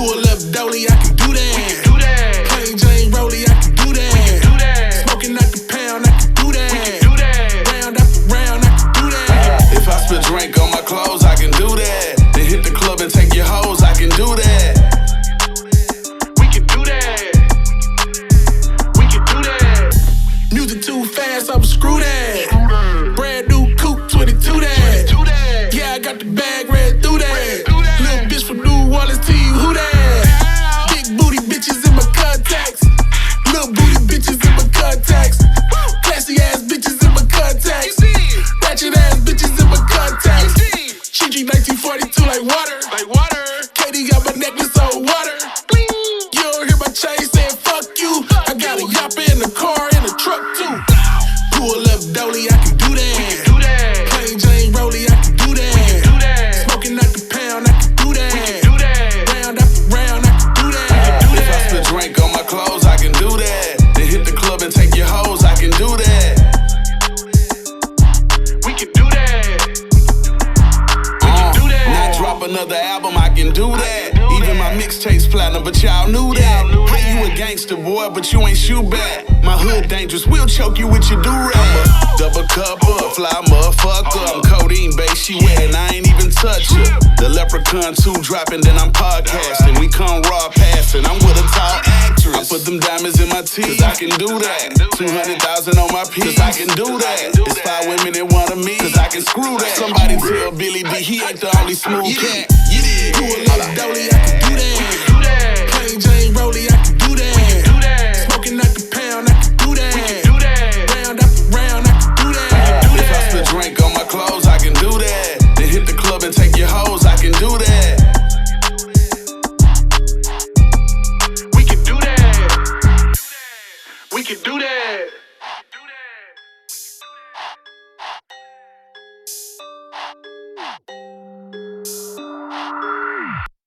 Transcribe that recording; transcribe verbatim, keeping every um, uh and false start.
Pull up dolly, I can do that. We can do that. Plain Jane Rollie, I can do that. We can do that. Smoking out the pound, I can do that. We can do that. Round after round, I can do that. If I spill drink on my clothes, I can do that. Then hit the club and take your hoes, I can do that. We can do that. We can do that. Music too fast, I was screw that. Brand new coupe, twenty-two that. Do that. Yeah, I got the bag, ran through that. Ran through that. Little bitch from New Orleans, tell you who that. Big booty bitches in my contacts. Little booty bitches in my contacts. Classy ass bitches in my contacts. Ratchet ass bitches in my contacts. She drink nineteen forty-two like water. Like water. Katie got my necklace on water. You don't hear my chain saying fuck you. I got a yapper in the car and a truck too. Pull up dolly, I can do that. We can do that. Plain Jane Rollie, I can do that. We can do that. Smoking out the pound, I can do that. We can do that. Round after round, I can do that. Do If I that. spill drink on my clothes, I can do that. Then hit the club and take your hoes, I can do that. We can do that. Uh, do that. Not drop another album, I can do that. do Even my that. mixtapes platinum, but y'all knew that. Y'all knew Hey, that. you a gangster boy, but you ain't shoot back. My hood dangerous, we'll choke you with your do-rag. I'm a double cup up, fly motherfucker. I'm codeine base, she wet and I ain't even touch her. The Leprechaun two dropping, then I'm podcasting. We come raw passing, I'm with a tall actress. I put them diamonds in my teeth, cause I can do that. two hundred thousand on my piece, cause I can do that. It's five women that want me, cause I can screw that. Somebody tell Billy D he ain't the only smooth cat. Pull up dolly, I can do that. Do that. Plain Jane Rollie, I can do that. Do that. Smoking out the pound, I can do that. Do that. Round after round, I can do that. Do If I spill that. drink on my clothes, I can do that. Then hit the club and take your hoes, I can do that. We can do that. We can do that.